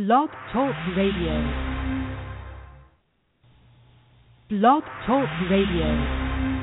Blog Talk Radio. Blog Talk Radio.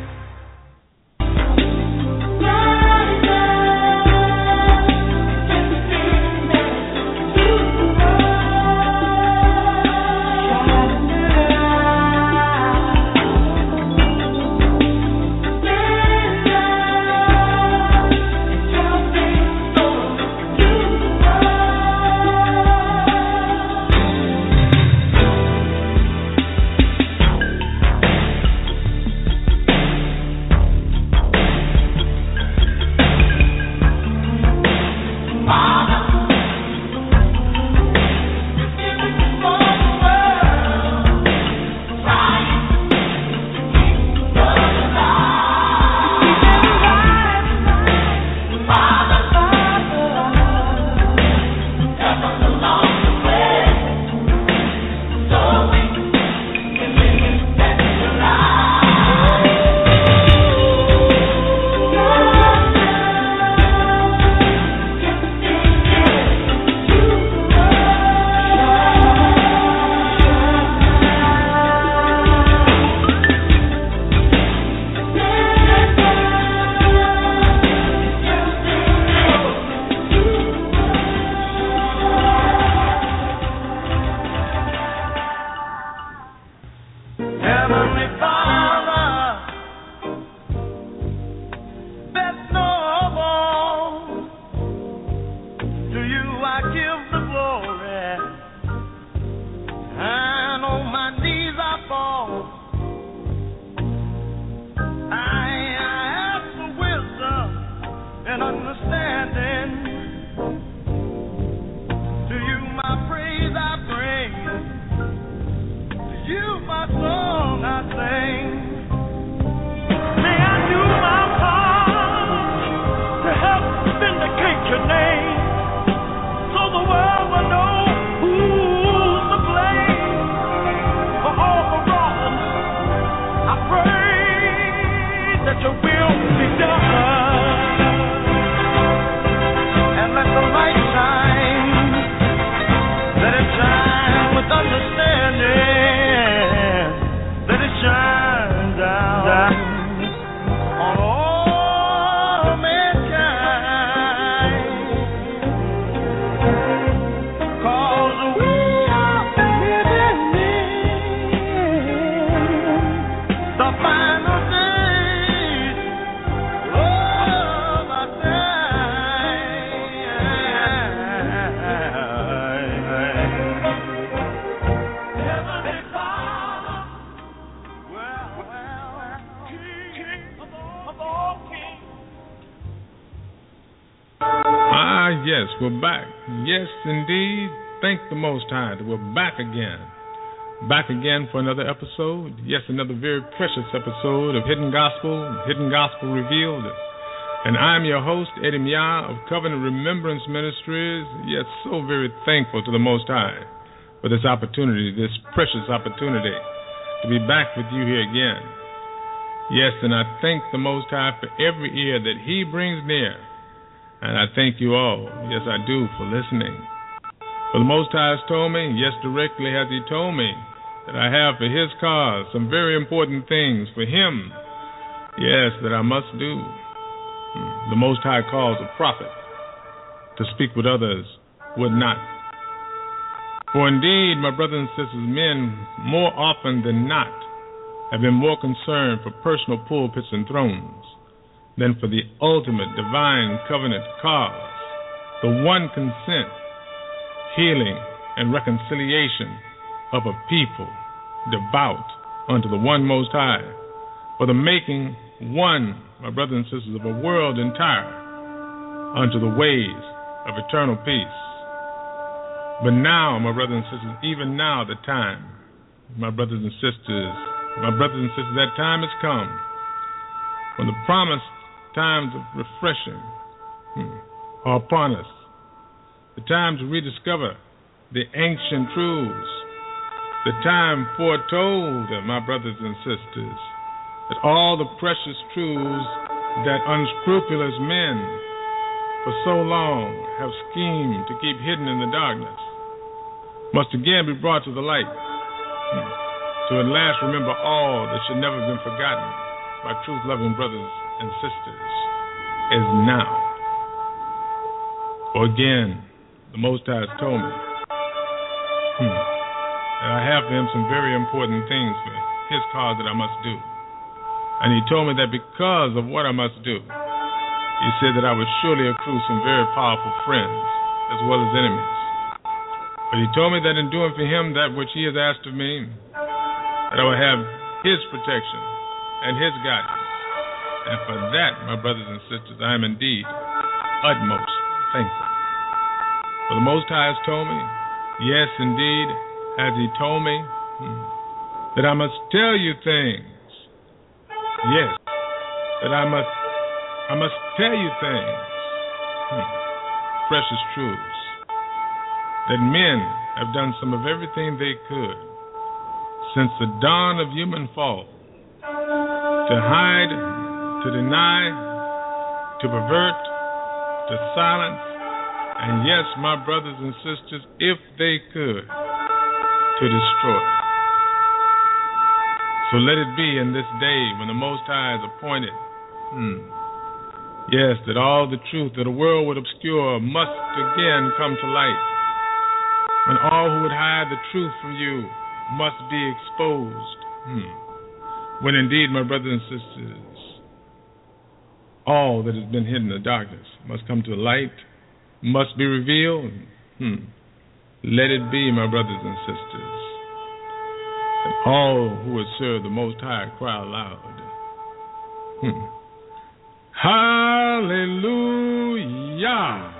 We're back. Yes, indeed. Thank the Most High that we're back again. Back again for another episode. Yes, another very precious episode of Hidden Gospel Revealed. And I'm your host, Eddie Mia of Covenant Remembrance Ministries. Yes, so very thankful to the Most High for this opportunity, this precious opportunity to be back with you here again. Yes, and I thank the Most High for every ear that He brings near. And I thank you all, yes I do, for listening. For the Most High has told me, yes directly has He told me, that I have for His cause some very important things for Him, yes, that I must do. The Most High calls a prophet to speak what others would not. For indeed, my brothers and sisters, men more often than not have been more concerned for personal pulpits and thrones than for the ultimate divine covenant cause, the one consent, healing, and reconciliation of a people devout unto the one Most High, for the making one, my brothers and sisters, of a world entire unto the ways of eternal peace. But now, my brothers and sisters, even now the time, my brothers and sisters, that time has come when the promised times of refreshing are upon us. The time to rediscover the ancient truths. The time foretold, my brothers and sisters, that all the precious truths that unscrupulous men for so long have schemed to keep hidden in the darkness must again be brought to the light, to at last remember all that should never have been forgotten by truth-loving brothers and sisters, is now. For again, the Most High has told me that I have for him some very important things for his cause that I must do. And he told me that because of what I must do, he said that I would surely accrue some very powerful friends as well as enemies. But he told me that in doing for him that which he has asked of me, that I would have his protection and his guidance. And for that, my brothers and sisters, I am indeed utmost thankful. For the Most High has told me, yes, indeed, has he told me that I must tell you things. Yes, that I must tell you things, precious truths, that men have done some of everything they could since the dawn of human fall to hide, to deny, to pervert, to silence, and yes, my brothers and sisters, if they could, to destroy. So let it be in this day when the Most High is appointed, yes, that all the truth that the world would obscure must again come to light. When all who would hide the truth from you must be exposed. When indeed, my brothers and sisters, all that has been hidden in the darkness must come to the light, must be revealed. Let it be, my brothers and sisters, that all who would serve the Most High cry aloud, Hallelujah!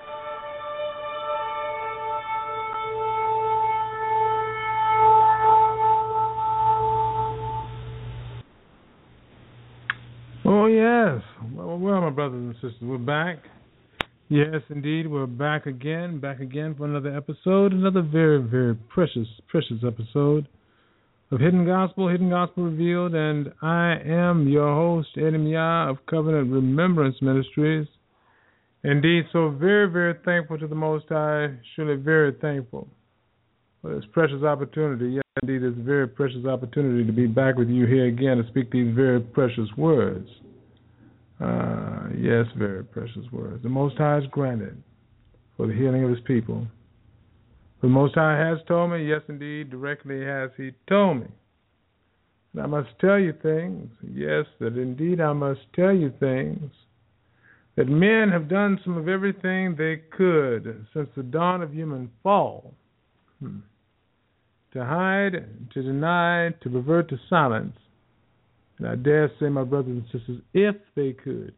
Oh, yes. Well, my brothers and sisters, we're back. Yes, indeed, we're back again for another episode, another very, very precious episode of Hidden Gospel Revealed, and I am your host, Eddie Mia of Covenant Remembrance Ministries. Indeed, so very, very thankful to the Most High, surely very thankful for this precious opportunity. Yes, indeed, it's a very precious opportunity to be back with you here again to speak these very precious words. Yes, very precious words. The Most High is granted for the healing of his people. The Most High has told me, yes, indeed, directly has he told me, that I must tell you things, yes, that indeed I must tell you things, that men have done some of everything they could since the dawn of human fall, to hide, to deny, to pervert, to silence. And I dare say, my brothers and sisters, if they could,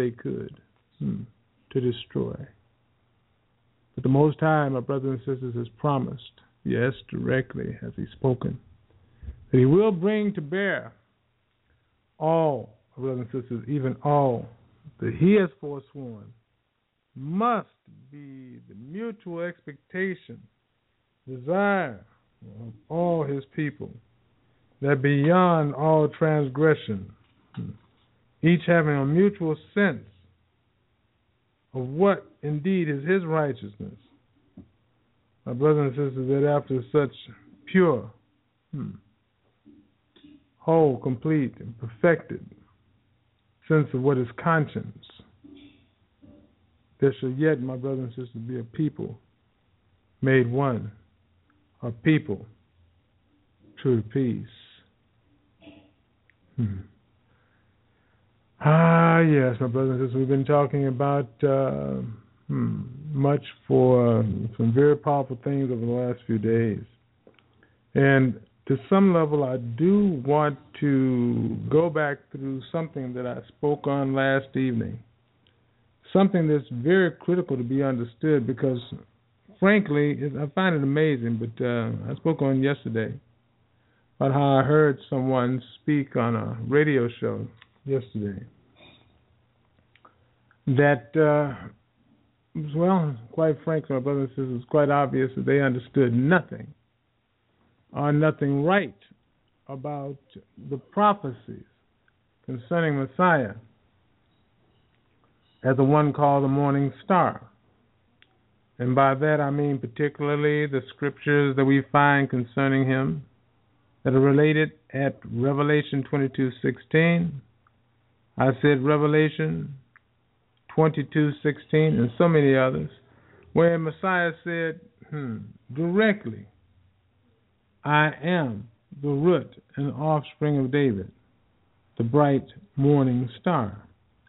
to destroy. But the Most High, my brothers and sisters, has promised, yes, directly has he spoken, that he will bring to bear all, my brothers and sisters, even all that he has forsworn, must be the mutual expectation, desire of all his people, that beyond all transgression, each having a mutual sense of what indeed is his righteousness. My brothers and sisters, that after such pure, whole, complete, and perfected sense of what is conscience, there shall yet, my brothers and sisters, be a people made one, a people true to peace. Yes, my brothers and sisters, we've been talking about much for some very powerful things over the last few days. And to some level, I do want to go back through something that I spoke on last evening, something that's very critical to be understood because, frankly, I find it amazing, but I spoke on yesterday about how I heard someone speak on a radio show yesterday that, well, quite frankly, my brothers and sisters, it's quite obvious that they understood nothing or nothing right about the prophecies concerning Messiah as the one called the Morning Star. And by that I mean particularly the scriptures that we find concerning him that are related at Revelation 22:16. I said Revelation 22:16 and so many others, where Messiah said directly, I am the root and offspring of David, the bright morning star.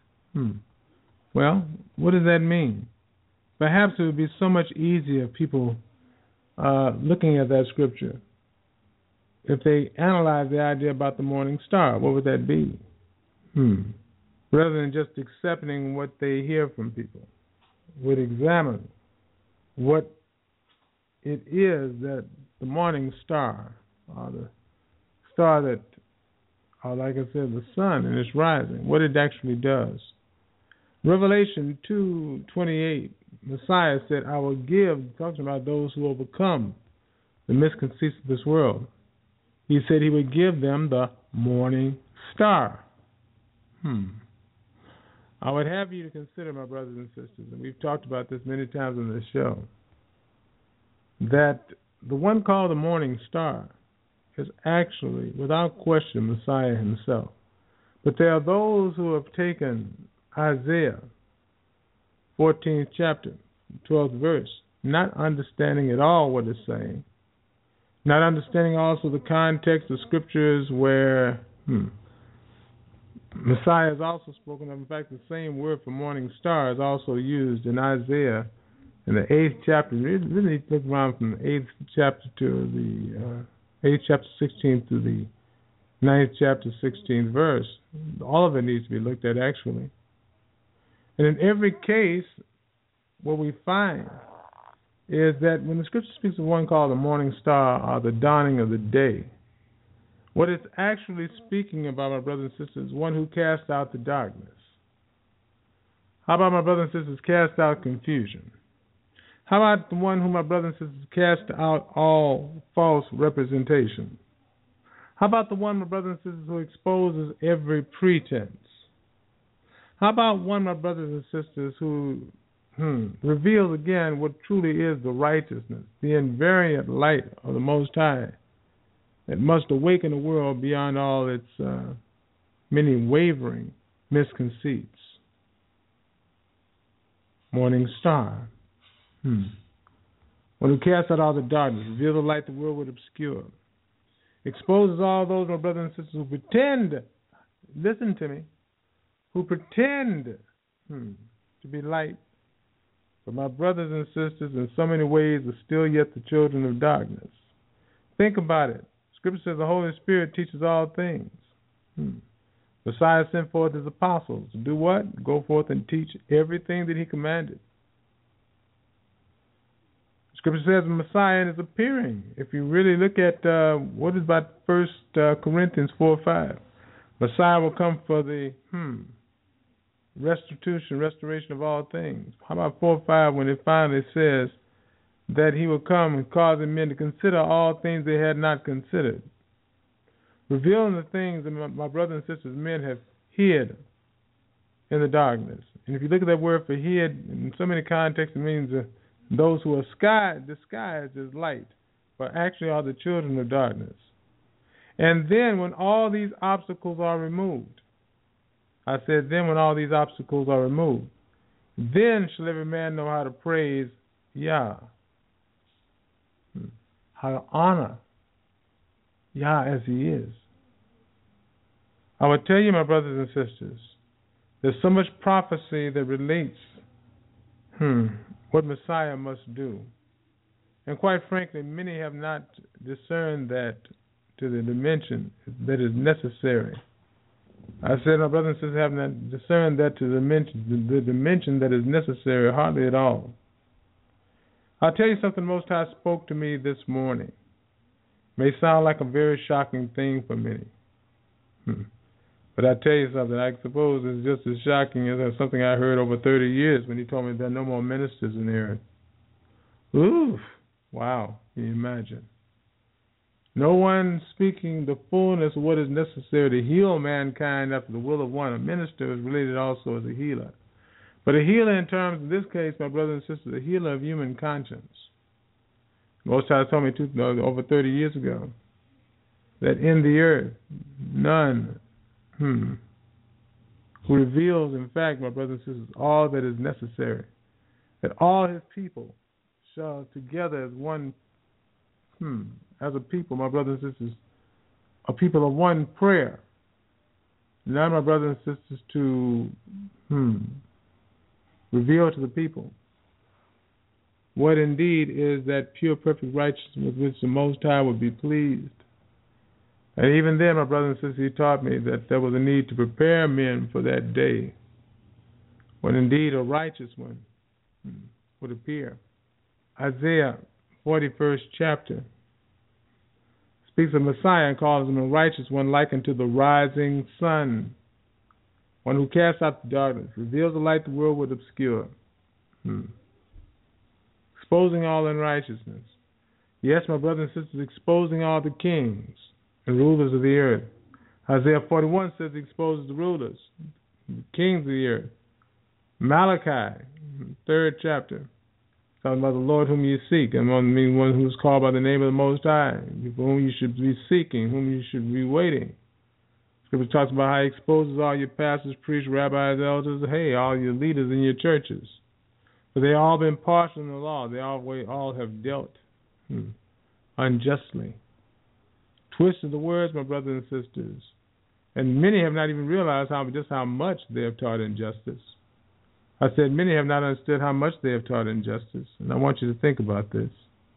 Well, what does that mean? Perhaps it would be so much easier people looking at that scripture if they analyze the idea about the morning star. What would that be? Rather than just accepting what they hear from people, would examine what it is that the morning star, or the star that, or like I said, the sun and its rising, what it actually does. Revelation 2:28, Messiah said, I will give, talking about those who overcome the misconceits of this world. He said he would give them the morning star. I would have you to consider, my brothers and sisters, and we've talked about this many times on this show, that the one called the morning star is actually, without question, Messiah himself. But there are those who have taken Isaiah 14th chapter, 12th verse, not understanding at all what it's saying, not understanding also the context of scriptures where Messiah is also spoken of. In fact, the same word for morning star is also used in Isaiah in the 8th chapter. Really look around from the 8th chapter to the 8th chapter 16th to the 9th chapter 16th verse. All of it needs to be looked at, actually. And in every case, what we find is that when the scripture speaks of one called the morning star or the dawning of the day, what it's actually speaking about, my brothers and sisters, is one who casts out the darkness. How about, my brothers and sisters, cast out confusion? How about the one who, my brothers and sisters, cast out all false representation? How about the one, my brothers and sisters, who exposes every pretense? How about one, my brothers and sisters, who reveals again what truly is the righteousness, the invariant light of the Most High, that must awaken the world beyond all its many wavering misconceits? Morning star. One who casts out all the darkness, reveals the light the world would obscure, exposes all those, my brothers and sisters, who pretend, listen to me, who pretend to be light, but my brothers and sisters in so many ways are still yet the children of darkness. Think about it. Scripture says the Holy Spirit teaches all things. Messiah sent forth his apostles to do what? Go forth and teach everything that he commanded. Scripture says Messiah is appearing. If you really look at what is about 1 Corinthians 4:5, Messiah will come for the restoration of all things. How about 4:5 when it finally says that he will come and causing men to consider all things they had not considered, revealing the things that my brothers and sisters, men have hid in the darkness. And if you look at that word for hid, in so many contexts, it means those who are disguised as light, but actually are the children of darkness. And then when all these obstacles are removed, I said then when all these obstacles are removed, then shall every man know how to praise Yah, how to honor Yah as he is. I would tell you, my brothers and sisters, there's so much prophecy that relates what Messiah must do. And quite frankly, many have not discerned that to the dimension that is necessary. I said my brothers and sisters have not discerned that to the dimension that is necessary, hardly at all. I'll tell you something Most High spoke to me this morning. May sound like a very shocking thing for many. But I tell you something, I suppose it's just as shocking as something I heard over 30 years when he told me there are no more ministers in the earth. Oof. Wow. Can you imagine? No one speaking the fullness of what is necessary to heal mankind after the will of one. A minister is related also as a healer. But a healer in terms of this case, my brothers and sisters, a healer of human conscience. Most High told me over 30 years ago that in the earth, none who reveals, in fact, my brothers and sisters, all that is necessary, that all his people shall together as one, as a people, my brothers and sisters, a people of one prayer. Now, my brothers and sisters, to reveal to the people what indeed is that pure, perfect righteousness with which the Most High would be pleased. And even then, my brothers and sisters, he taught me that there was a need to prepare men for that day when indeed a righteous one would appear. Isaiah 41st chapter speaks of Messiah and calls him a righteous one, likened to the rising sun, one who casts out the darkness, reveals the light the world would obscure, exposing all unrighteousness. Yes, my brothers and sisters, exposing all the kings and rulers of the earth. Isaiah 41 says he exposes the rulers, the kings of the earth. Malachi, 3rd chapter, talking about the Lord whom you seek, and one who is called by the name of the Most High, for whom you should be seeking, whom you should be waiting. Scripture talks about how he exposes all your pastors, priests, rabbis, elders, all your leaders in your churches. For they all been partial in the law. They all have dealt unjustly. Twisted the words, my brothers and sisters. And many have not even realized just how much they have taught injustice. I said many have not understood how much they have taught injustice. And I want you to think about this.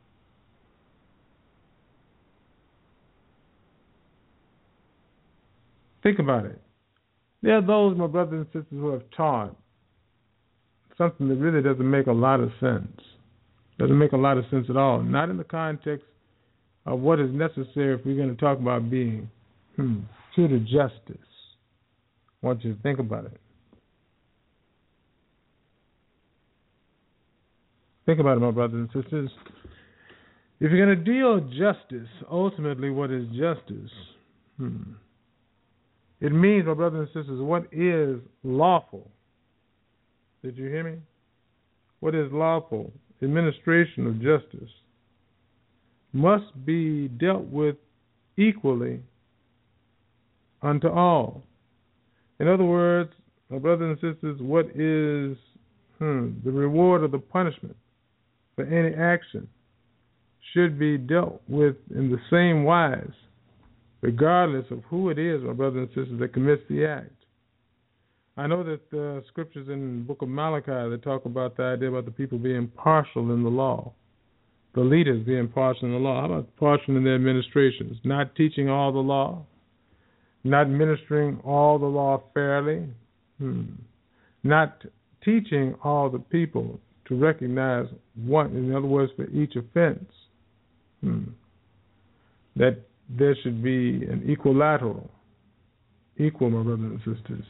Think about it. There are those, my brothers and sisters, who have taught something that really doesn't make a lot of sense. Doesn't make a lot of sense at all. Not in the context of what is necessary if we're going to talk about being true to justice. I want you to think about it. Think about it, my brothers and sisters. If you're going to deal justice, ultimately what is justice? It means, my brothers and sisters, what is lawful? Did you hear me? What is lawful? Administration of justice must be dealt with equally unto all. In other words, my brothers and sisters, what is the reward or the punishment for any action should be dealt with in the same wise, regardless of who it is, my brothers and sisters, that commits the act. I know that the scriptures in the book of Malachi that talk about the idea about the people being partial in the law, the leaders being partial in the law. How about partial in their administrations? Not teaching all the law, not ministering all the law fairly, not teaching all the people to recognize one, in other words, for each offense, that there should be an equilateral, my brothers and sisters,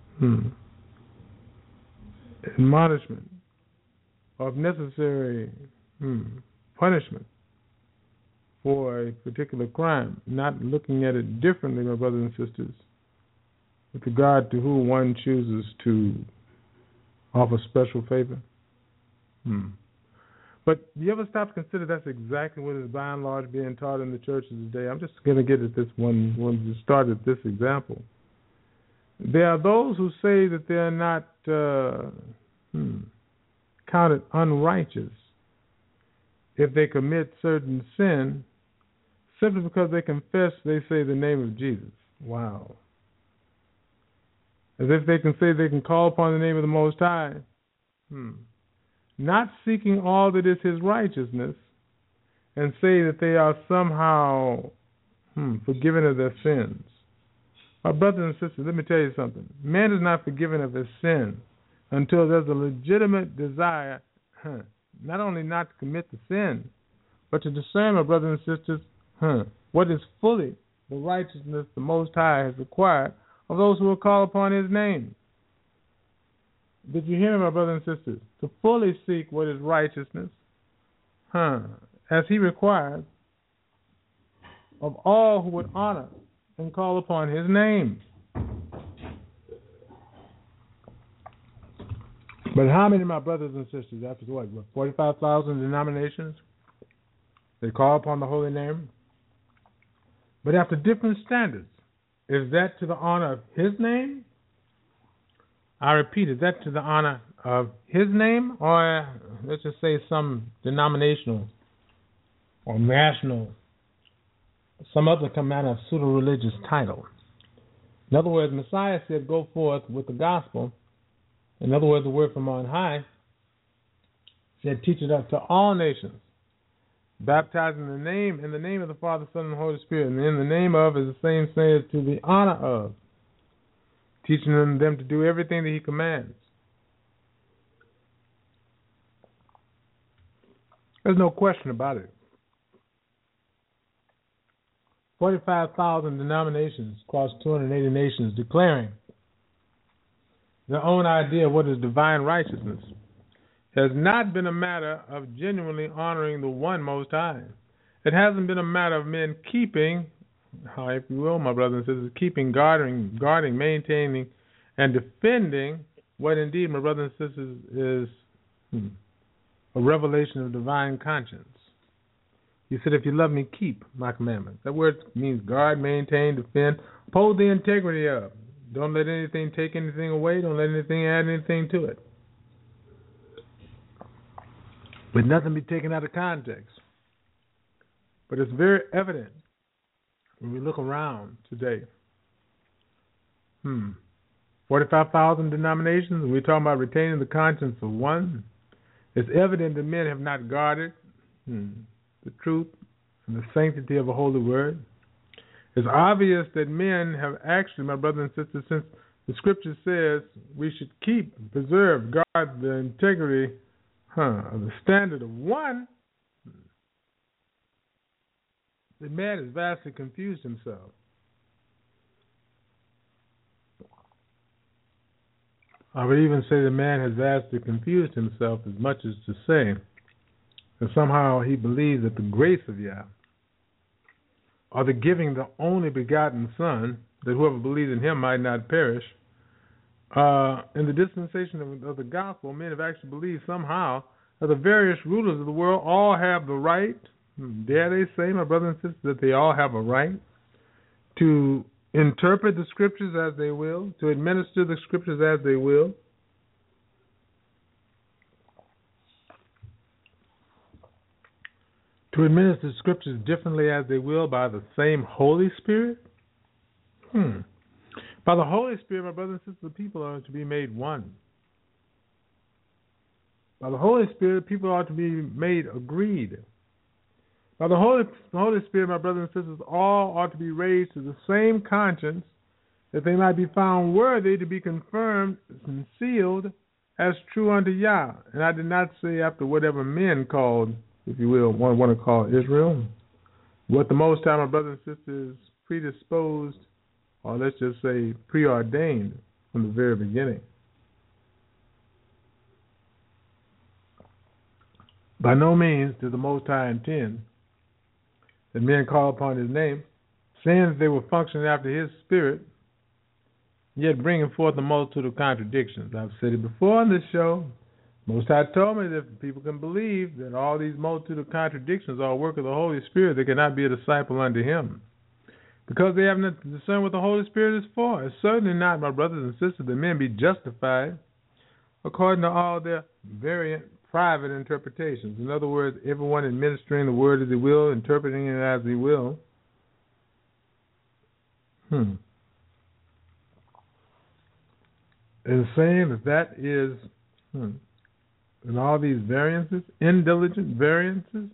admonishment of necessary punishment for a particular crime, not looking at it differently, my brothers and sisters, with regard to who one chooses to offer special favor. But do you ever stop to consider that's exactly what is by and large being taught in the churches today? I'm just going to get at this one to start at this example. There are those who say that they are not counted unrighteous if they commit certain sin simply because they confess, they say the name of Jesus. Wow. As if they can say they can call upon the name of the Most High, not seeking all that is his righteousness, and say that they are somehow forgiven of their sins. My brothers and sisters, let me tell you something. Man is not forgiven of his sin until there's a legitimate desire not only not to commit the sin, but to discern, my brothers and sisters, what is fully the righteousness the Most High has required of those who will call upon his name. Did you hear me, my brothers and sisters? To fully seek what is righteousness, as he requires of all who would honor and call upon his name. But how many of my brothers and sisters, after what 45,000 denominations, they call upon the holy name? But after different standards, is that to the honor of His name? I repeat, is that to the honor of His name, or let's just say some denominational or national, some other kind of pseudo-religious title? In other words, Messiah said, go forth with the gospel. In other words, the word from on high said, teach it up to all nations, baptizing in the name of the Father, Son, and Holy Spirit. And in the name of is the same says to the honor of, teaching them to do everything that He commands. There's no question about it. 45,000 denominations across 280 nations declaring their own idea of what is divine righteousness has not been a matter of genuinely honoring the one Most High. It hasn't been a matter of men keeping, if you will, my brothers and sisters, keeping, guarding, maintaining, and defending what indeed, my brothers and sisters, is a revelation of divine conscience. He said, if you love me, keep my commandments. That word means guard, maintain, defend, uphold the integrity of. Don't let anything take anything away. Don't let anything add anything to it. But nothing be taken out of context. But it's very evident when we look around today. 45,000 denominations, we're talking about retaining the conscience of one. It's evident that men have not guarded the truth and the sanctity of a holy word. It's obvious that men have actually, my brothers and sisters, since the scripture says we should keep, preserve, guard the integrity of the standard of one, the man has vastly confused himself. I would even say the man has vastly confused himself as much as to say that somehow he believes that the grace of Yah, or the giving the only begotten Son, that whoever believes in Him might not perish. In the dispensation of the gospel, men have actually believed somehow that the various rulers of the world all have the right, dare they say, my brothers and sisters, that they all have a right to interpret the scriptures as they will, to administer the scriptures as they will. To administer the scriptures differently as they will by the same Holy Spirit? By the Holy Spirit, my brothers and sisters, the people are to be made one. By the Holy Spirit, people are to be made agreed. By the Holy Spirit, my brothers and sisters, all are to be raised to the same conscience, that they might be found worthy to be confirmed and sealed as true unto Yah. And I did not say after whatever men called, if you will, want to call Israel, what the Most High, my brothers and sisters, predisposed, or let's just say preordained from the very beginning. By no means did the Most High intend that men call upon His name, saying that they were functioning after His Spirit, yet bringing forth a multitude of contradictions. I've said it before on this show. Most High told me that if people can believe that all these multitude of contradictions are a work of the Holy Spirit, they cannot be a disciple unto Him. Because they have not discerned what the Holy Spirit is for. It's certainly not, my brothers and sisters, that men be justified according to all their variant private interpretations. In other words, everyone administering the word as he will, interpreting it as he will. And saying that is, and all these variances, indiligent variances,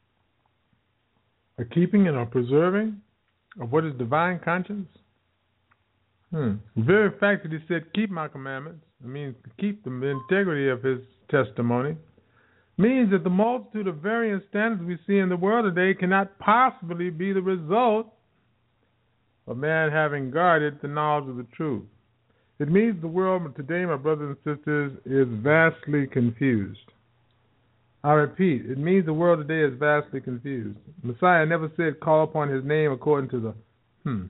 are keeping and are preserving of what is divine conscience. The very fact that He said, keep my commandments, it means keep the integrity of His testimony, means that the multitude of variant standards we see in the world today cannot possibly be the result of man having guarded the knowledge of the truth. It means the world today, my brothers and sisters, is vastly confused. I repeat, it means the world today is vastly confused. Messiah never said call upon His name according to the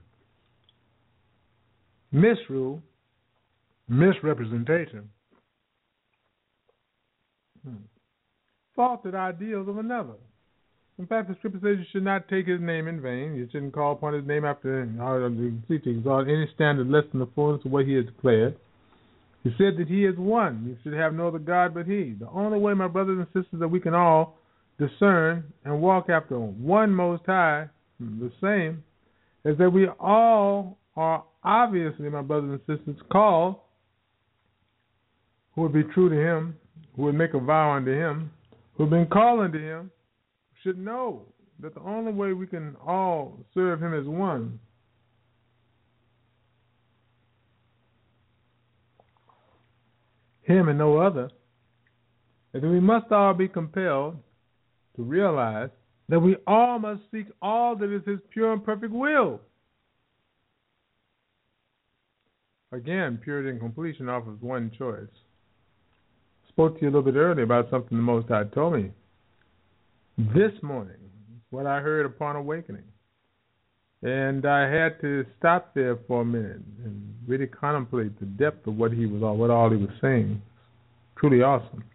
misrule, misrepresentation faulted ideals of another. In fact, the Scripture says you should not take his name in vain. You shouldn't call upon his name after to exalt any standard less than the fullness of what he has declared. He said that he is one. You should have no other God but he. The only way, my brothers and sisters, that we can all discern and walk after one Most High, the same, is that we all are obviously, my brothers and sisters, called who would be true to him, who would make a vow unto him, who have been called unto him, should know that the only way we can all serve him as one him and no other, and then we must all be compelled to realize that we all must seek all that is his pure and perfect will. Again, purity and completion offers one choice. I spoke to you a little bit earlier about something the Most High told me this morning, what I heard upon awakening. And I had to stop there for a minute and really contemplate the depth of what all he was saying. Truly awesome.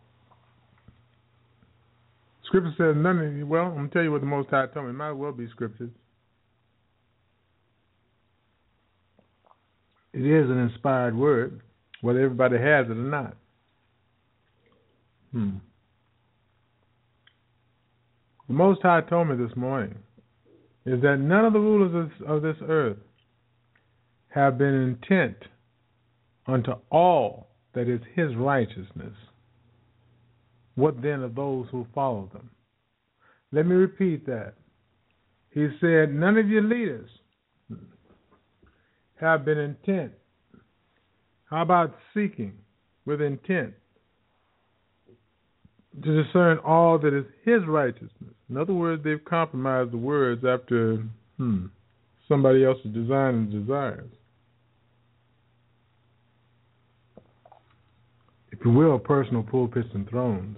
Scripture says I'm going to tell you what the Most High told me. It might well be scriptures. It is an inspired word, whether everybody has it or not. The Most High told me this morning is that none of the rulers of this earth have been intent unto all that is his righteousness. What then of those who follow them? Let me repeat that. He said, none of your leaders have been intent. How about seeking with intent to discern all that is his righteousness? In other words, they've compromised the words after somebody else's design and desires. If you will, personal pulpits and thrones.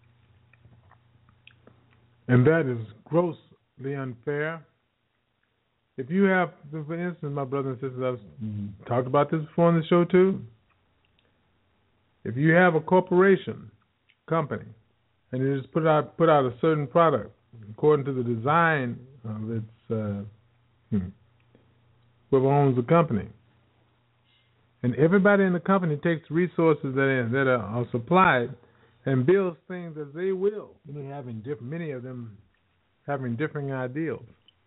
And that is grossly unfair. If you have, for instance, my brothers and sisters, I've talked about this before on the show too. If you have a corporation, company, and you just put out a certain product according to the design of its whoever owns the company, and everybody in the company takes resources that are supplied and builds things as they will, many of them having differing ideals.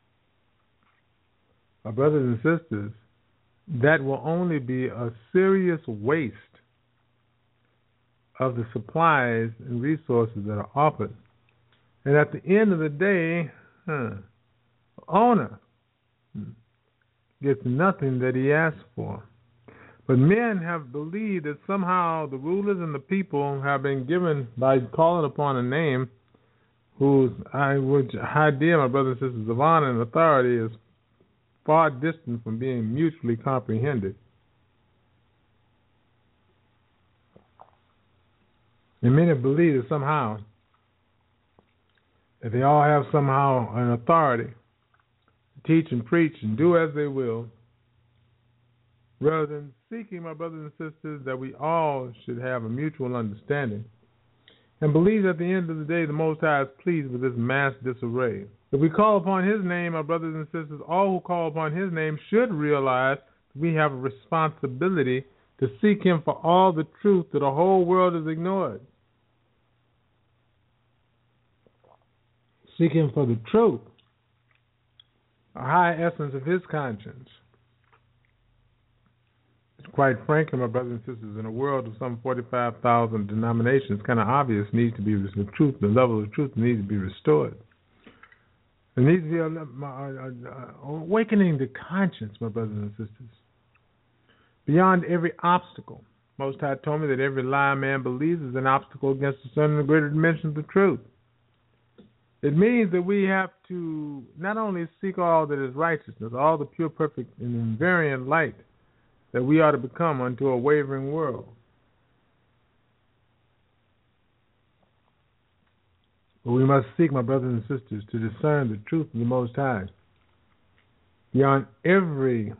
My brothers and sisters, that will only be a serious waste of the supplies and resources that are offered. And at the end of the day, the owner gets nothing that he asked for. But men have believed that somehow the rulers and the people have been given, by calling upon a name whose idea, my brothers and sisters, of honor and authority is far distant from being mutually comprehended. And many believe that somehow that they all have somehow an authority to teach and preach and do as they will, rather than seeking, my brothers and sisters, that we all should have a mutual understanding and believe at the end of the day the Most High is pleased with this mass disarray. If we call upon his name, my brothers and sisters, all who call upon his name should realize that we have a responsibility to seek him for all the truth that the whole world has ignored. Seek him for the truth, a high essence of his conscience. Quite frankly, my brothers and sisters, in a world of some 45,000 denominations, it's kind of obvious needs to be the truth. The level of truth needs to be restored. There needs to be awakening the conscience, my brothers and sisters, beyond every obstacle. Most High told me that every lie a man believes is an obstacle against discerning the greater dimensions of truth. It means that we have to not only seek all that is righteousness, all the pure, perfect, and invariant light that we ought to become unto a wavering world. But we must seek, my brothers and sisters, to discern the truth of the Most High beyond every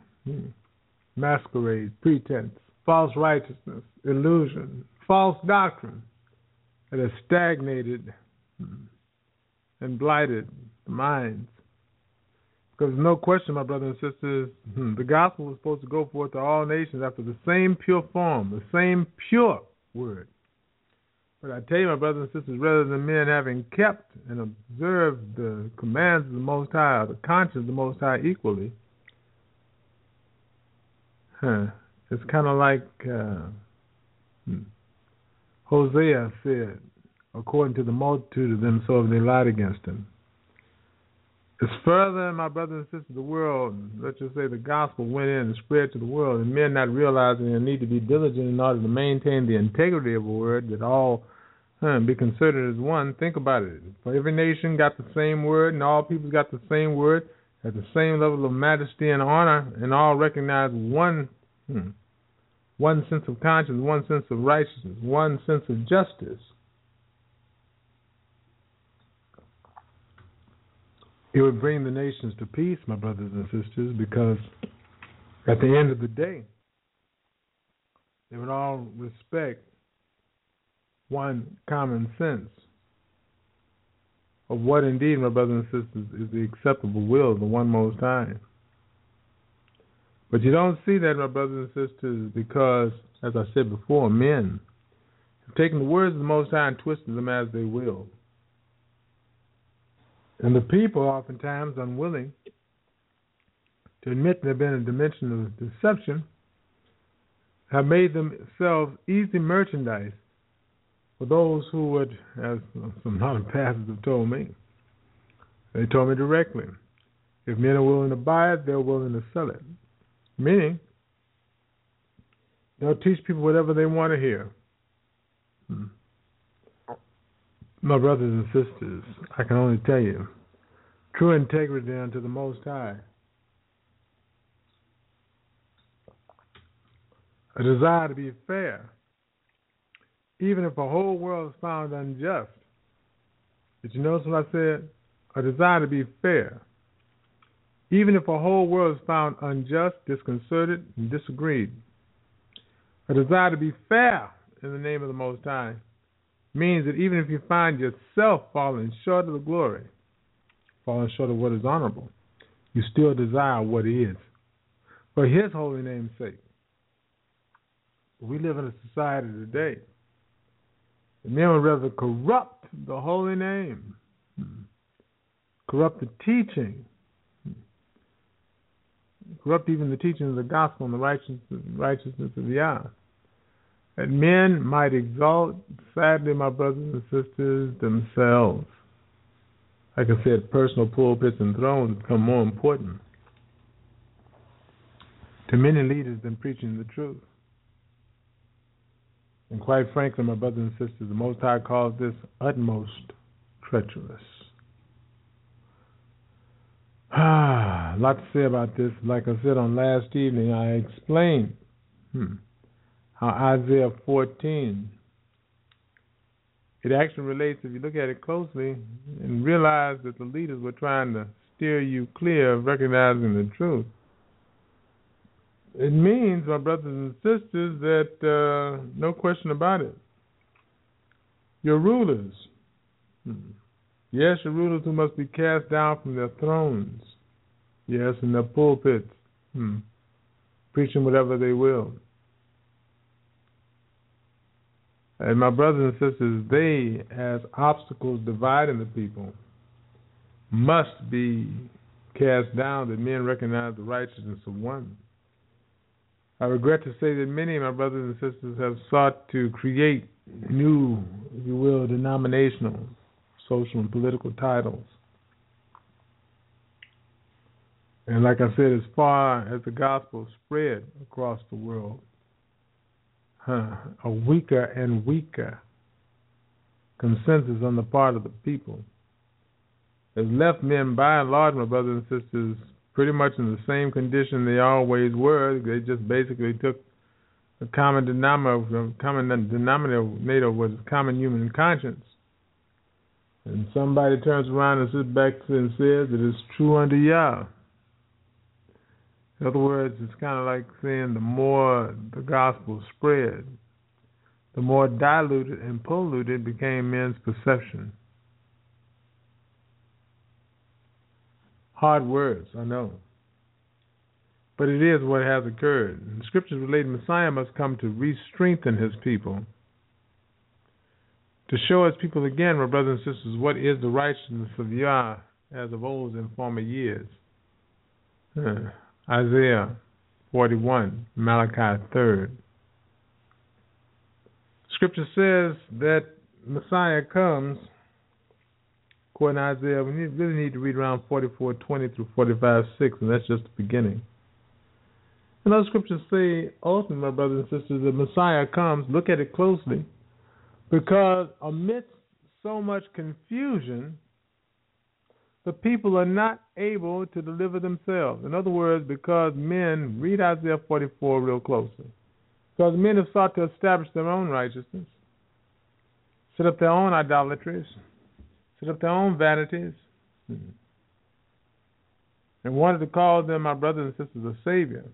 masquerade, pretense, false righteousness, illusion, false doctrine, that has stagnated and blighted the minds. Because there's no question, my brothers and sisters, the gospel was supposed to go forth to all nations after the same pure form, the same pure word. But I tell you, my brothers and sisters, rather than men having kept and observed the commands of the Most High, or the conscience of the Most High equally, it's kind of like Hosea said, according to the multitude of them, so have they lied against him. It's further, my brothers and sisters, the world, let's just say the gospel went in and spread to the world, and men not realizing they need to be diligent in order to maintain the integrity of a word, that all be considered as one. Think about it. For every nation got the same word, and all people got the same word, at the same level of majesty and honor, and all recognize one sense of conscience, one sense of righteousness, one sense of justice. It would bring the nations to peace, my brothers and sisters, because at the end of the day, they would all respect one common sense of what indeed, my brothers and sisters, is the acceptable will of the one Most High. But you don't see that, my brothers and sisters, because, as I said before, men have taken the words of the Most High and twisted them as they will. And the people, oftentimes unwilling to admit there has been a dimension of deception, have made themselves easy merchandise for those who would, as some modern pastors have told me, they told me directly, if men are willing to buy it, they're willing to sell it. Meaning, they'll teach people whatever they want to hear. My brothers and sisters, I can only tell you, true integrity unto the Most High, a desire to be fair, even if a whole world is found unjust. Did you notice what I said? A desire to be fair, even if a whole world is found unjust, disconcerted, and disagreed. A desire to be fair in the name of the Most High means that even if you find yourself falling short of the glory, falling short of what is honorable, you still desire what is, for His holy name's sake. We live in a society today that men would rather corrupt the holy name, corrupt the teaching, corrupt even the teaching of the gospel and the righteousness of Yah. That men might exalt, sadly, my brothers and sisters, themselves. Like I said, personal pulpits and thrones become more important to many leaders than preaching the truth. And quite frankly, my brothers and sisters, the Most High calls this utmost treacherous. A lot to say about this. Like I said on last evening, I explained how Isaiah 14, it actually relates, if you look at it closely, and realize that the leaders were trying to steer you clear of recognizing the truth. It means, my brothers and sisters, that no question about it, your rulers, yes, your rulers who must be cast down from their thrones, yes, in their pulpits, preaching whatever they will. And my brothers and sisters, they, as obstacles dividing the people, must be cast down that men recognize the righteousness of one. I regret to say that many of my brothers and sisters have sought to create new, if you will, denominational, social, and political titles. And like I said, as far as the gospel spread across the world, a weaker and weaker consensus on the part of the people has left men, by and large, my brothers and sisters, pretty much in the same condition they always were. They just basically took a common denominator was common human conscience. And somebody turns around and sits back and says that it's true unto Yah. In other words, it's kind of like saying the more the gospel spread, the more diluted and polluted became men's perception. Hard words, I know. But it is what has occurred. The scriptures relate Messiah must come to re-strengthen his people, to show his people again, my brothers and sisters, what is the righteousness of Yah as of old in former years. Isaiah 41, Malachi 3. Scripture says that Messiah comes, according to Isaiah, we really need to read around 44:20 through 45:6, and that's just the beginning. And those scriptures say, ultimately, my brothers and sisters, the Messiah comes, look at it closely, because amidst so much confusion, the people are not able to deliver themselves. In other words, because men, read Isaiah 44 real closely, because men have sought to establish their own righteousness, set up their own idolatries, set up their own vanities, and wanted to call them, my brothers and sisters, a savior.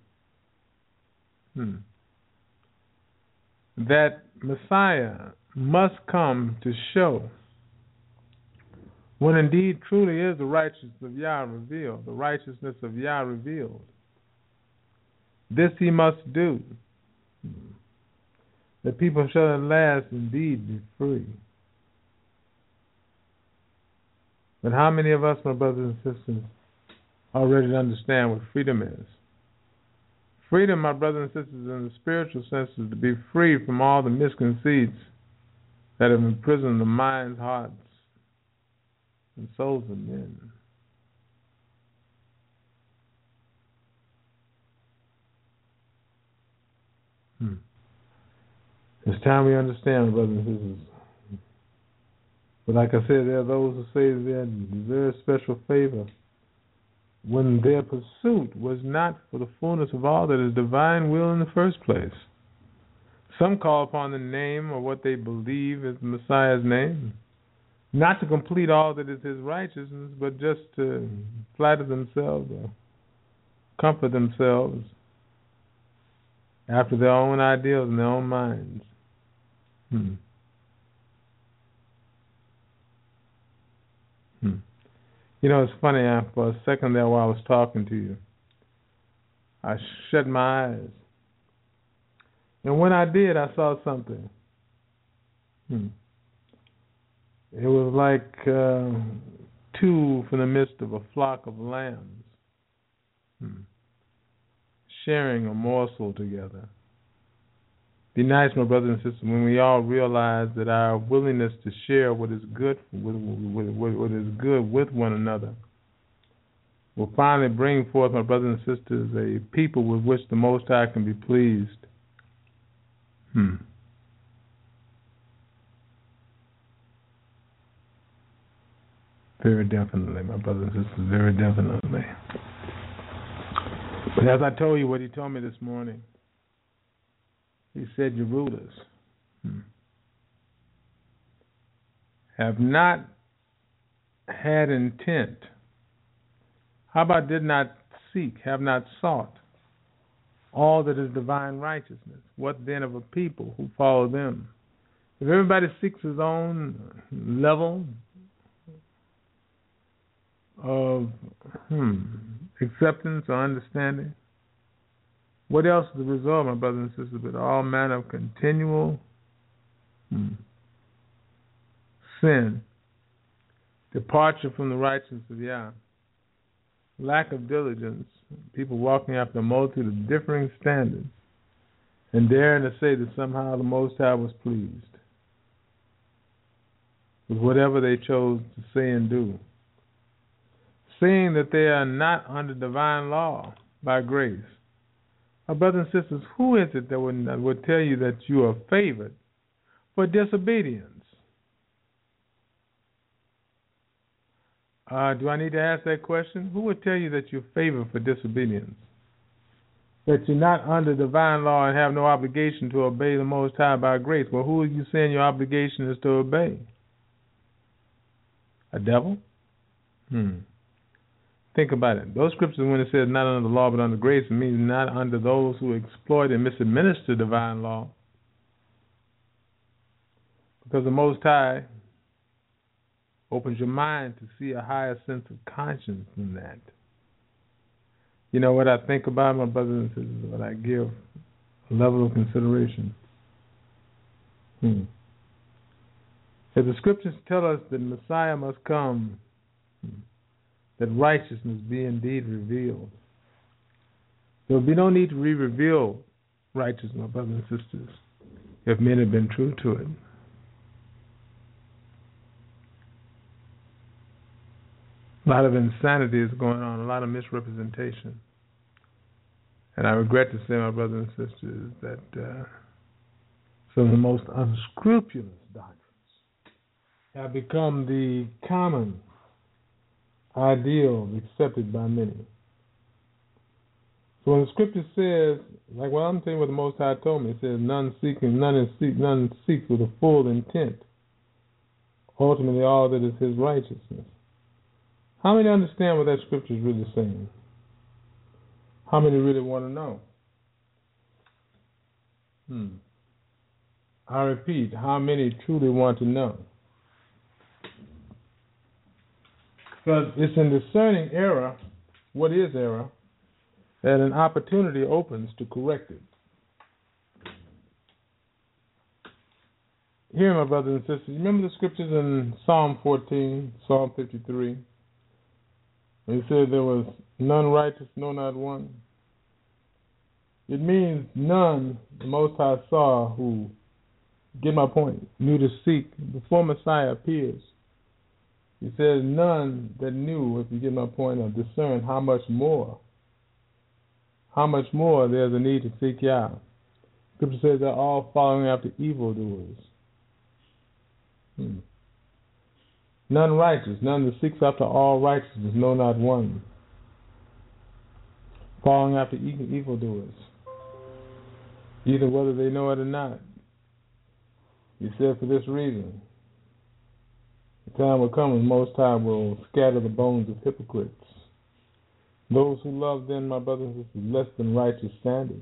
That Messiah must come to show when indeed truly is the righteousness of Yah revealed, the righteousness of Yah revealed. This he must do, that people shall at last indeed be free. But how many of us, my brothers and sisters, are ready to understand what freedom is? Freedom, my brothers and sisters, in the spiritual sense, is to be free from all the misconceits that have imprisoned the minds, hearts, and souls of men. It's time we understand, my brothers and sisters. But like I said, there are those who say they deserve special favor when their pursuit was not for the fullness of all that is divine will in the first place. Some call upon the name or what they believe is the Messiah's name, not to complete all that is his righteousness, but just to flatter themselves or comfort themselves after their own ideals and their own minds. You know, it's funny, for a second there while I was talking to you, I shut my eyes. And when I did, I saw something. It was like two from the midst of a flock of lambs, sharing a morsel together. Be nice, my brothers and sisters, when we all realize that our willingness to share what is good with one another will finally bring forth, my brothers and sisters, a people with which the Most High can be pleased. Very definitely, my brothers and sisters, very definitely. But as I told you what he told me this morning, he said, your rulers have not had intent. How about did not seek, have not sought all that is divine righteousness? What then of a people who follow them? If everybody seeks his own level of acceptance or understanding, what else is the result, my brothers and sisters, but all manner of continual sin, departure from the righteousness of Yah, lack of diligence, people walking after a multitude of differing standards, and daring to say that somehow the Most High was pleased with whatever they chose to say and do, seeing that they are not under divine law by grace. My brothers and sisters, who is it that would tell you that you are favored for disobedience? Do I need to ask that question? Who would tell you that you're favored for disobedience? That you're not under divine law and have no obligation to obey the Most High by grace? Well, who are you saying your obligation is to obey? A devil? Think about it. Those scriptures, when it says not under the law but under grace, it means not under those who exploit and misadminister divine law. Because the Most High opens your mind to see a higher sense of conscience than that. You know what I think about, my brothers and sisters, what I give a level of consideration. If the scriptures tell us that Messiah must come, that righteousness be indeed revealed, there will be no need to re-reveal righteousness, my brothers and sisters, if men have been true to it. A lot of insanity is going on, a lot of misrepresentation. And I regret to say, my brothers and sisters, that some of the most unscrupulous doctrines have become the common ideal accepted by many. So when the scripture says, like what I'm telling you what the Most High told me, it says, none seeks with a full intent, ultimately all that is his righteousness. How many understand what that scripture is really saying? How many really want to know? I repeat, how many truly want to know? Because it's in discerning error, what is error, that an opportunity opens to correct it. Here, my brothers and sisters, remember the scriptures in Psalm 14, Psalm 53? It said there was none righteous, no, not one. It means none the Most High saw who, get my point, knew to seek before Messiah appears. He says none that knew, if you get my point, or discern how much more there's a need to seek Yah. Scripture says they're all following after evildoers. None righteous, none that seeks after all righteousness, no, not one. Following after evildoers, either whether they know it or not. He said for this reason, the time will come when Most High will scatter the bones of hypocrites. Those who love then, my brothers and sisters, less than righteous standards.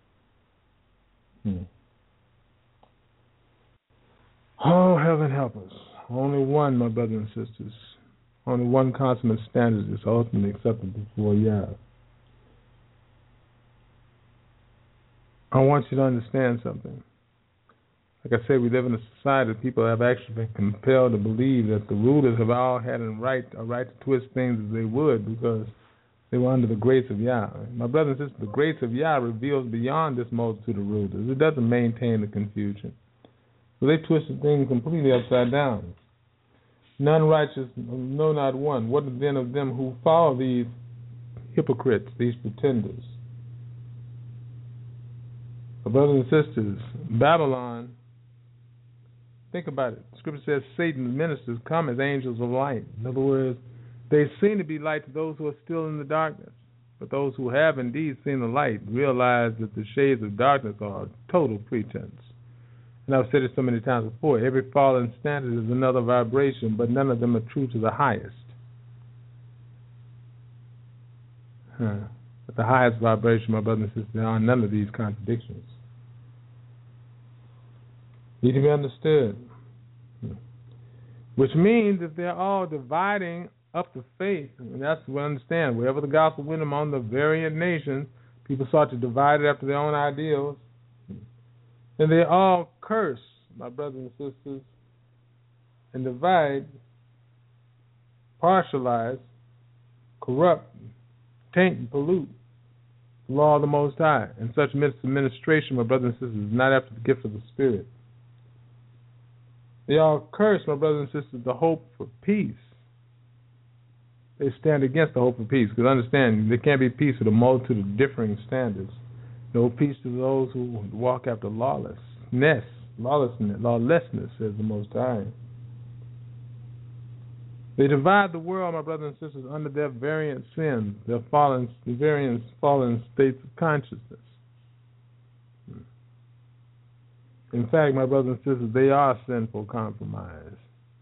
Oh, heaven help us. Only one, my brothers and sisters. Only one consummate standard is ultimately acceptable before Yah. I want you to understand something. Like I said, we live in a society that people have actually been compelled to believe that the rulers have all had a right to twist things as they would because they were under the grace of Yah. My brothers and sisters, the grace of Yah reveals beyond this multitude of rulers. It doesn't maintain the confusion. So they twisted things completely upside down. None righteous, no, not one. What then of them who follow these hypocrites, these pretenders? My brothers and sisters, Babylon, think about it. Scripture says Satan's ministers come as angels of light. In other words, they seem to be light to those who are still in the darkness. But those who have indeed seen the light realize that the shades of darkness are total pretense. And I've said it so many times before, every fallen standard is another vibration, but none of them are true to the highest. But the highest vibration, my brothers and sisters, there are none of these contradictions. Need to be understood. Which means if they're all dividing up the faith, and that's what I understand, wherever the gospel went among the variant nations, people sought to divide it after their own ideals. And they all curse, my brothers and sisters, and divide, partialize, corrupt, taint, and pollute the law of the Most High. And such administration, my brothers and sisters, is not after the gift of the Spirit. They all curse, my brothers and sisters, the hope for peace. They stand against the hope of peace, because understand, there can't be peace with a multitude of differing standards. No peace to those who walk after lawlessness, says the Most High. They divide the world, my brothers and sisters, under their variant sins, their fallen states of consciousness. In fact, my brothers and sisters, they are sinful compromise.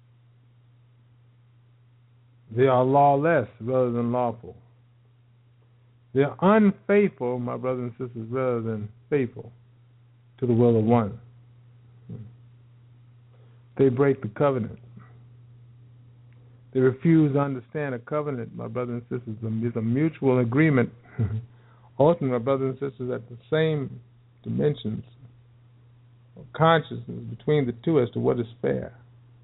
They are lawless rather than lawful. They're unfaithful, my brothers and sisters, rather than faithful to the will of one. they break the covenant. They refuse to understand a covenant, my brothers and sisters. It's a mutual agreement. Ultimately, my brothers and sisters, at the same dimensions of consciousness between the two as to what is fair.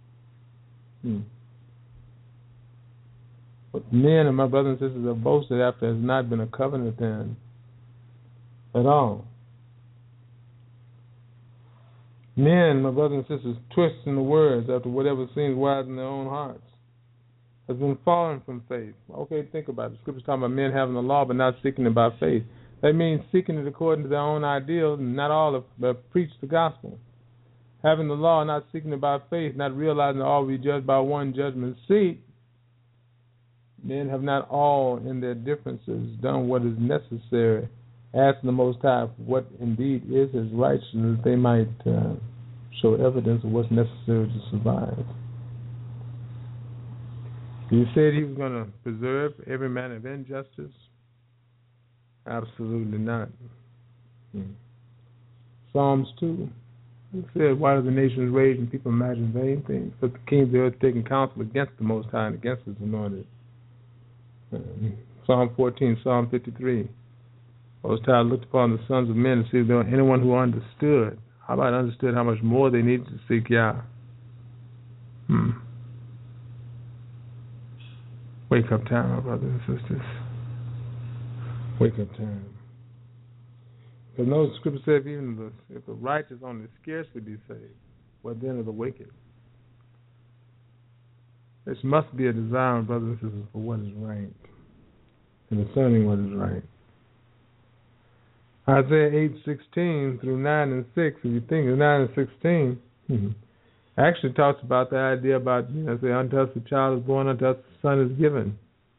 But men and my brothers and sisters have boasted after has not been a covenant then at all. Men, my brothers and sisters, twisting the words after whatever seems wise in their own hearts, has been fallen from faith. Okay, think about it. The scripture's talking about men having the law but not seeking it by faith. That means seeking it according to their own ideals, and not all have preached the gospel. Having the law, not seeking it by faith, not realizing that all we judge by one judgment seat. Men have not all, in their differences, done what is necessary, asking the Most High for what indeed is His righteousness, that they might show evidence of what's necessary to survive. He said He was going to preserve every man of injustice? Absolutely not. Psalms 2. He said, why do the nations rage and people imagine vain things? But the kings of the earth taking counsel against the Most High and against His anointed. Psalm 14, Psalm 53. Most High looked upon the sons of men to see if there was anyone who understood. How about understood how much more they needed to seek Yah? Wake up time, my brothers and sisters. Wake up time. Because no, the scripture says even if the righteous only scarcely be saved, what then of the wicked? There must be a desire, brothers and sisters, for what is right and discerning what is right. Isaiah 8:16 through 9 and 6, if you think of 9 and 16, actually talks about the idea about, say, unto us a child is born, unto us a son is given.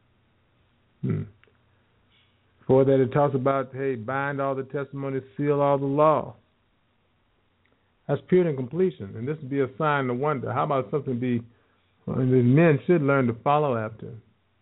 Before that it talks about, hey, bind all the testimonies, seal all the law. That's purity and completion, and this would be a sign of wonder. How about something that men should learn to follow after?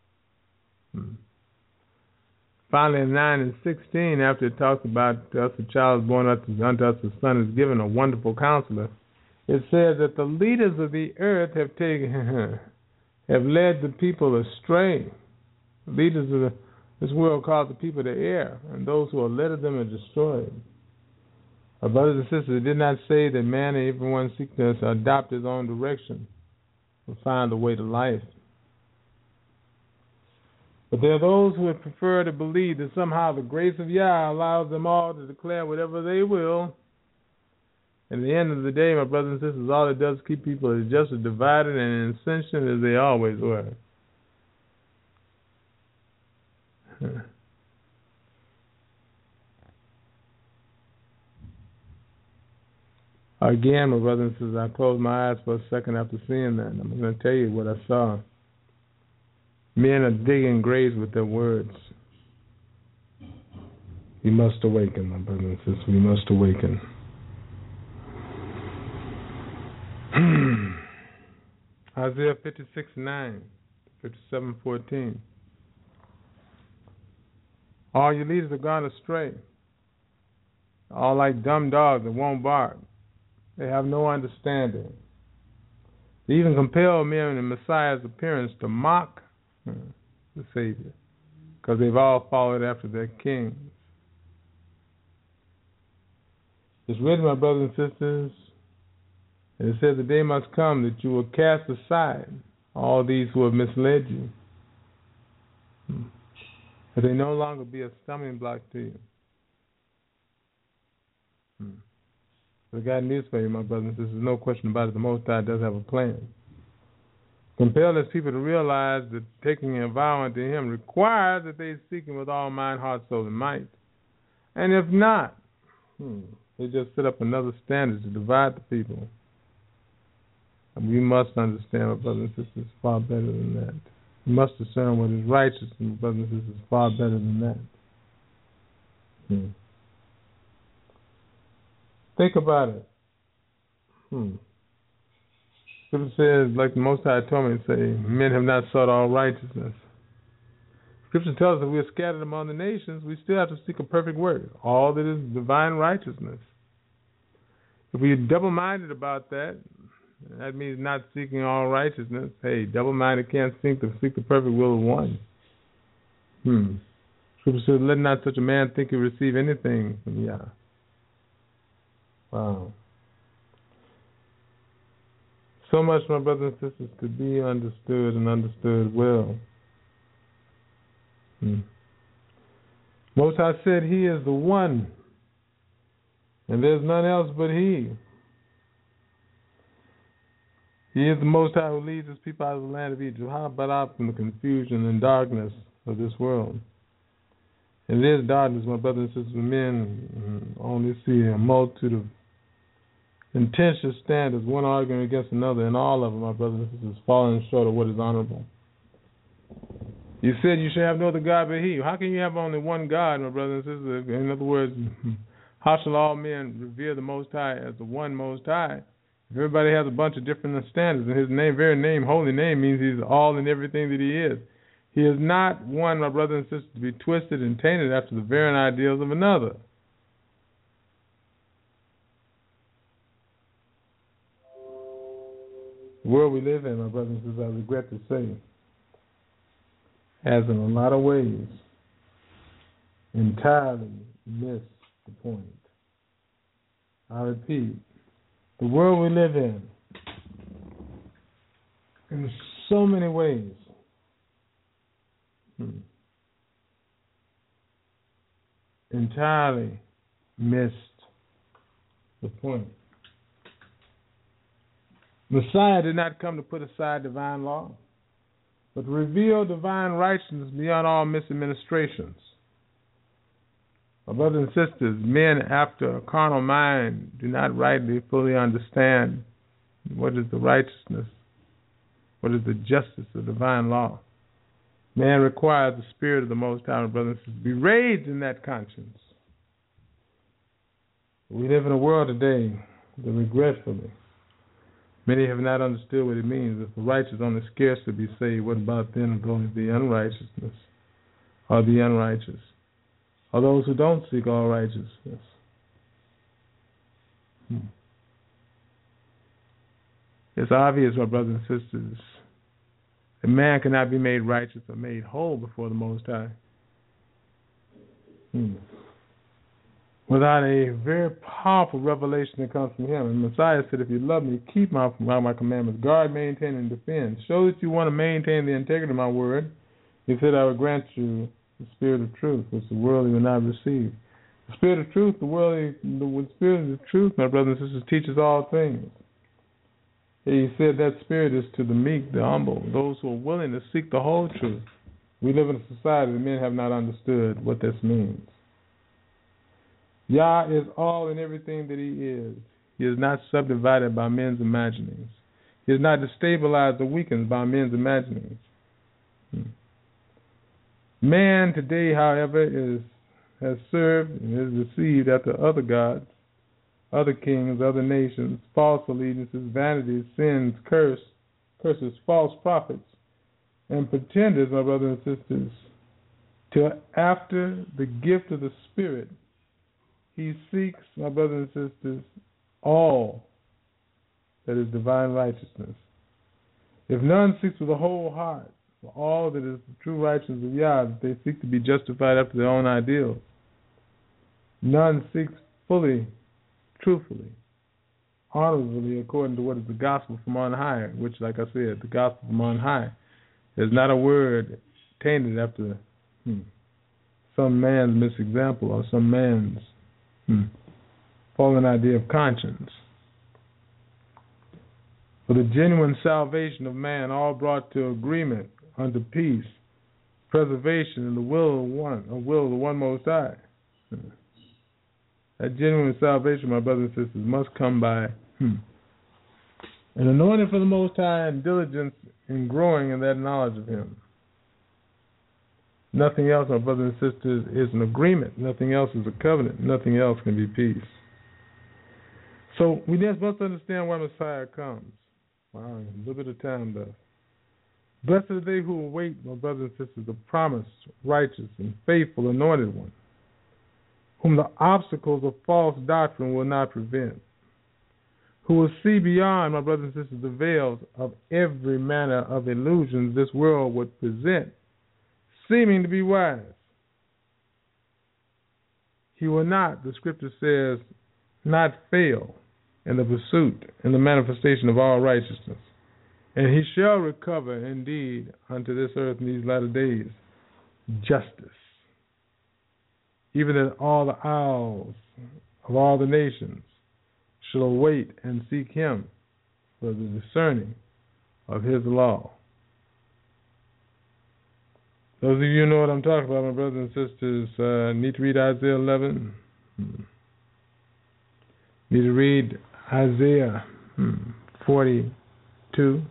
Finally, in 9 and 16, after it talks about us a child is born, unto us a son is given, a wonderful counselor, it says that the leaders of the earth have led the people astray. The leaders of this world called the people to err, and those who are led of them are destroyed. Our brothers and sisters, it did not say that man and everyone seek to adopt his own direction or find the way to life. But there are those who would prefer to believe that somehow the grace of Yah allows them all to declare whatever they will. And at the end of the day, my brothers and sisters, all it does is keep people as just as divided and insentient as they always were. Again, my brothers and sisters, I closed my eyes for a second after seeing that, and I'm going to tell you what I saw. Men are digging graves with their words. We must awaken, my brothers and sisters. We must awaken. Isaiah 56:9, 57:14. All your leaders have gone astray. All like dumb dogs that won't bark. They have no understanding. They even compel men in Messiah's appearance to mock the Savior, because they've all followed after their kings. It's written, my brothers and sisters, and it says the day must come that you will cast aside all these who have misled you, that they no longer be a stumbling block to you. I got news for you, my brothers and sisters. No question about it. The Most High does have a plan. Compel His people to realize that taking a vow unto Him requires that they seek Him with all mind, heart, soul, and might. And if not, they just set up another standard to divide the people. And we must understand, my brothers and sisters, far better than that. We must discern what is righteous, my brothers and sisters, far better than that. Think about it. Scripture says, like the Most High told me to say, men have not sought all righteousness. Scripture tells us that we are scattered among the nations, we still have to seek a perfect work, all that is divine righteousness. If we are double-minded about that, That means not seeking all righteousness. Hey, double-minded can't seek the perfect will of one. Scripture says, let not such a man think he receive anything from Yah. Wow. So much, my brothers and sisters, to be understood and understood well. Most High said He is the one, and there's none else but He. He is the Most High who leads His people out of the land of Egypt. How about out from the confusion and darkness of this world? And there's darkness, my brothers and sisters. Men only see a multitude of contentious standards, one arguing against another, and all of them, my brothers and sisters, falling short of what is honorable. You said you should have no other God but He. How can you have only one God, my brothers and sisters? In other words, how shall all men revere the Most High as the one Most High? If everybody has a bunch of different standards, and His name, very name, holy name, means He's all in everything that He is. He is not one, my brothers and sisters, to be twisted and tainted after the varying ideals of another. The world we live in, my brothers and sisters, I regret to say, has in a lot of ways entirely missed the point. I repeat, the world we live in so many ways, entirely missed the point. Messiah did not come to put aside divine law, but to reveal divine righteousness beyond all misadministrations. My brothers and sisters, men after a carnal mind do not rightly fully understand what is the righteousness, what is the justice of divine law. Man requires the Spirit of the Most High, my brothers and sisters, to be raised in that conscience. We live in a world today that regretfully, many have not understood what it means. If the righteous only scarcely be saved, what about then the unrighteousness or the unrighteous? Or those who don't seek all righteousness? It's obvious, my brothers and sisters, that man cannot be made righteous or made whole before the Most High without a very powerful revelation that comes from Him. And Messiah said, if you love me, keep my commandments, guard, maintain, and defend. Show that you want to maintain the integrity of my word. He said, I will grant you the Spirit of truth, which the world will not receive. The Spirit of truth, the Spirit of truth, my brothers and sisters, teaches all things. He said that Spirit is to the meek, the humble, those who are willing to seek the whole truth. We live in a society that men have not understood what this means. Yah is all in everything that He is. He is not subdivided by men's imaginings. He is not destabilized or weakened by men's imaginings. Man today, however, has served and is deceived after other gods, other kings, other nations, false allegiances, vanities, sins, curses, false prophets, and pretenders, my brothers and sisters, till after the gift of the Spirit, he seeks, my brothers and sisters, all that is divine righteousness. If none seeks with a whole heart for all that is the true righteousness of Yah, that they seek to be justified after their own ideals, none seeks fully, truthfully, honorably, according to what is the gospel from on high, which, like I said, the gospel from on high is not a word tainted after some man's misexample or some man's fallen idea of conscience. For the genuine salvation of man, all brought to agreement unto peace, preservation, and the will of the one Most High. That genuine salvation, my brothers and sisters, must come by an anointing for the Most High and diligence in growing in that knowledge of Him. Nothing else, my brothers and sisters, is an agreement. Nothing else is a covenant. Nothing else can be peace. So we just must understand why Messiah comes. Wow, a little bit of time left. Blessed are they who await, my brothers and sisters, the promised, righteous, and faithful anointed one, whom the obstacles of false doctrine will not prevent, who will see beyond, my brothers and sisters, the veils of every manner of illusions this world would present, seeming to be wise. He will not, the scripture says, not fail in the pursuit and the manifestation of all righteousness. And he shall recover indeed unto this earth in these latter days justice, even that all the isles of all the nations shall await and seek him for the discerning of his law. Those of you who know what I'm talking about, my brothers and sisters, need to read Isaiah 11. Need to read Isaiah 42.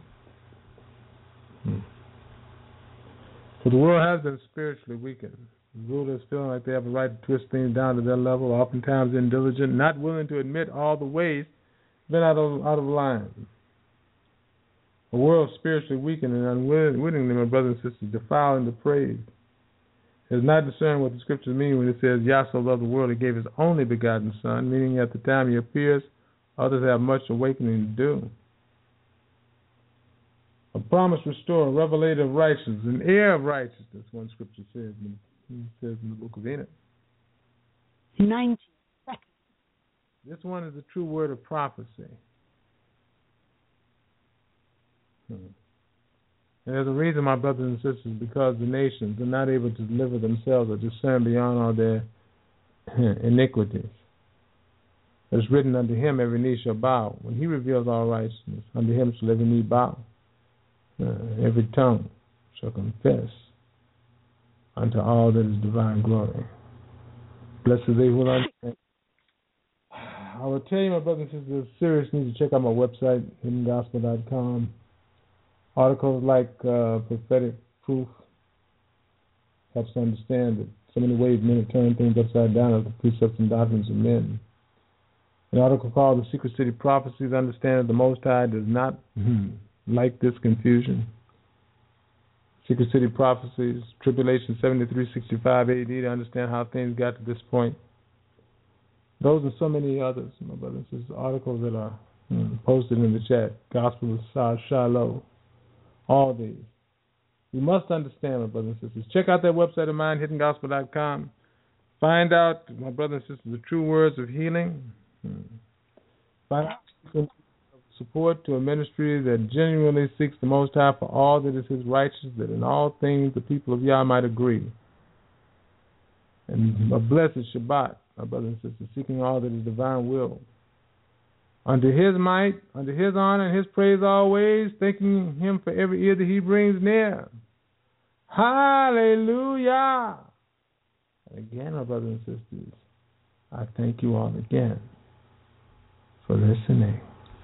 For the world has been spiritually weakened. The rulers feeling like they have a right to twist things down to their level, oftentimes indiligent, not willing to admit all the ways been out of line. A world spiritually weakened and unwittingly, my brothers and sisters, defiled and depraved. It is not discerned what the scriptures mean when it says, Yah so loved the world, he gave his only begotten Son, meaning at the time he appears, others have much awakening to do. A promised restorer, revelator of righteousness, an heir of righteousness, one scripture says in the book of Enoch. 90 seconds. This one is the true word of prophecy. And there's a reason, my brothers and sisters, because the nations are not able to deliver themselves or discern beyond all their iniquities. It's written, unto him every knee shall bow. When he reveals all righteousness, unto him shall every knee bow. Every tongue shall confess unto all that is divine glory. Blessed are they who will understand. I will tell you, my brothers and sisters, serious need to check out my website, hiddengospel.com. Articles like Prophetic Proof helps to understand that so many ways men have turned things upside down as the precepts and doctrines of men. An article called The Secret City Prophecies, understand that the Most High does not like this confusion. Secret City Prophecies, Tribulation 7365 AD, to understand how things got to this point. Those and so many others, my brothers and sisters, articles that are posted in the chat. Gospel of Shiloh. All these. You must understand, my brothers and sisters. Check out that website of mine, hiddengospel.com. Find out, my brothers and sisters, the true words of healing. Find out support to a ministry that genuinely seeks the Most High for all that is his righteousness, that in all things the people of Yah might agree. And a blessed Shabbat, my brothers and sisters, seeking all that is divine will. Unto his might, unto his honor, and his praise always, thanking him for every ear that he brings near. Hallelujah! And again, my brothers and sisters, I thank you all again for listening.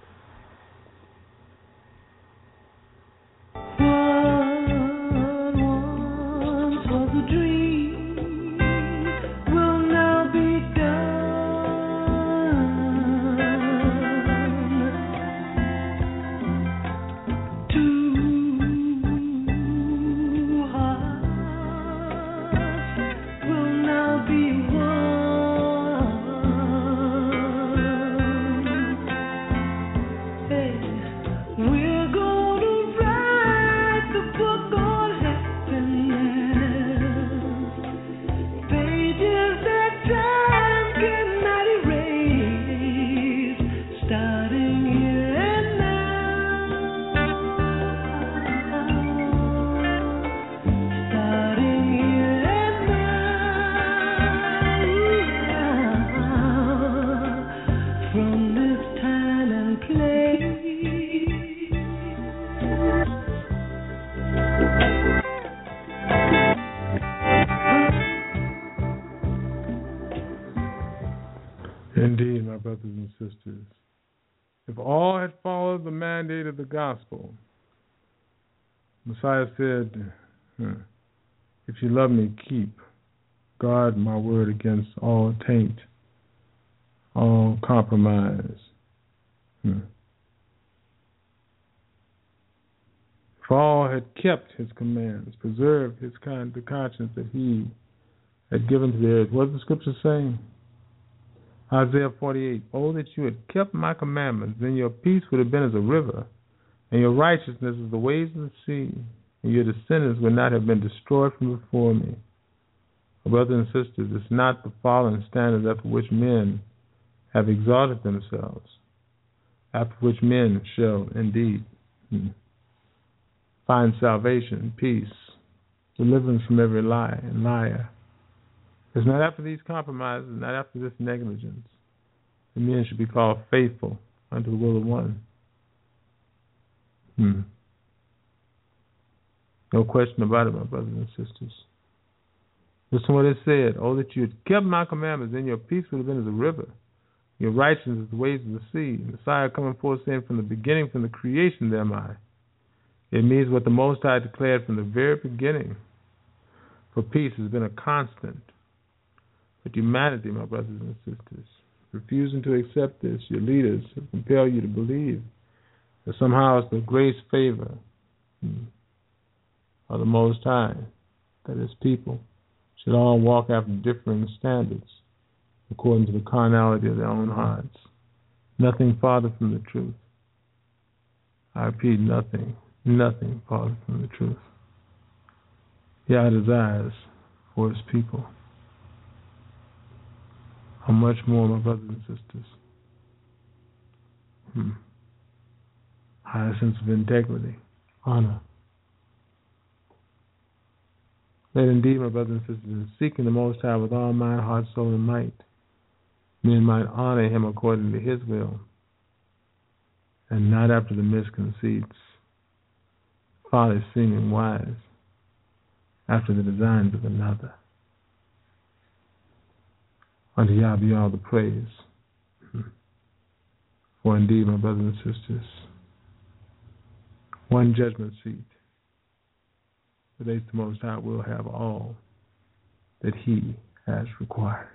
Indeed, my brothers and sisters, if all had followed the mandate of the gospel, Messiah said, if you love me, guard my word against all taint, all compromise. If all had kept his commands, preserved the conscience that he had given to the earth, what does the scripture say? Isaiah 48, oh, that you had kept my commandments, then your peace would have been as a river, and your righteousness as the waves of the sea, and your descendants would not have been destroyed from before me. Brothers and sisters, it's not the fallen standards after which men have exalted themselves, after which men shall indeed find salvation, peace, deliverance from every lie and liar. It's not after these compromises, not after this negligence, that men should be called faithful unto the will of one. No question about it, my brothers and sisters. Listen to what it said. Oh, that you had kept my commandments, then your peace would have been as a river. Your righteousness as the waves of the sea. And Messiah coming forth saying, from the beginning, from the creation, there am I. It means what the Most High declared from the very beginning. For peace has been a constant. But humanity, my brothers and sisters, refusing to accept this, your leaders have compelled you to believe that somehow it's the grace favor of the Most High that His people should all walk after differing standards according to the carnality of their own hearts. Nothing farther from the truth. I repeat, nothing farther from the truth. Yah desires for His people. How much more, my brothers and sisters? Higher sense of integrity, honor. That indeed, my brothers and sisters, in seeking the Most High with all mind, heart, soul, and might, men might honor Him according to His will, and not after the misconceits, folly seeming wise, after the designs of another. Unto Yah be all the praise. For indeed, my brothers and sisters, one judgment seat, the Most High will have all that He has required.